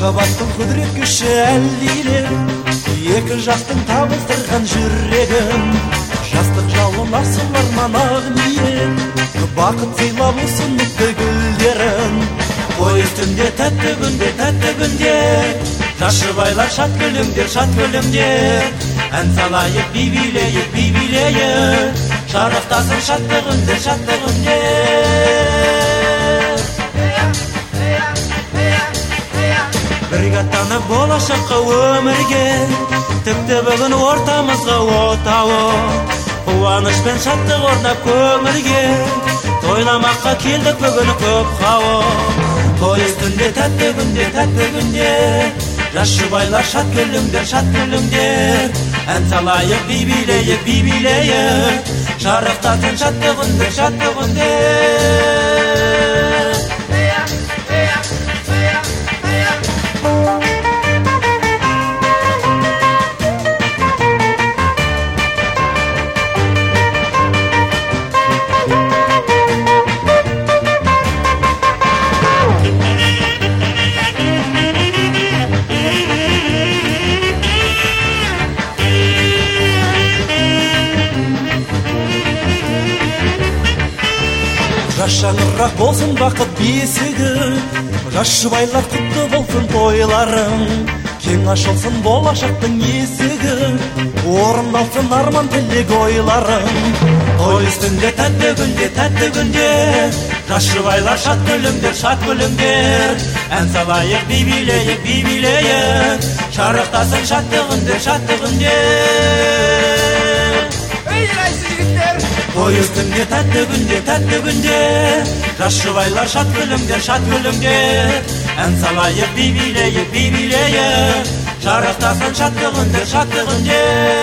махаббаттың құдірет күші әлдиле, екі жақтың табыстырған жүрегім, жастық жалын асыл арман ақ ниет, бақыт сыйлап ұсыныпты гүлдерін. Ой үстінде тәтті күнде, жас жұбайлар шат күлімдер, ән салайық би билейік, шарықтасын шаттығынде. Бірге аттанып болашаққа өмірге, тіпті бүгін ортамызға отауы, қуаныш пен шаттық орнап көңілге, тойламаққа келдік бүгін көп қауым. Той үстінде тәтті күнде, жас жұбайлар шат күлімдер, ән салайық би билейік, шарықтасын шаттығынде. Жас шаңырақ болсын бақыт бесігі, жас жұбайлар құтты болсын тойларың, кең ашылсын болашақтың есігі, орындалсын арман тілек ойларың. Той үстінде тәтті күнде, жас жұбайлар шат күлімдер, ән салайық би билейік, шарықтасын шаттығынде. Той үстінде тәтті күнде, жас жұбайлар шат күлімдер, ән салайық би билейік, шарықтасын шаттығынде.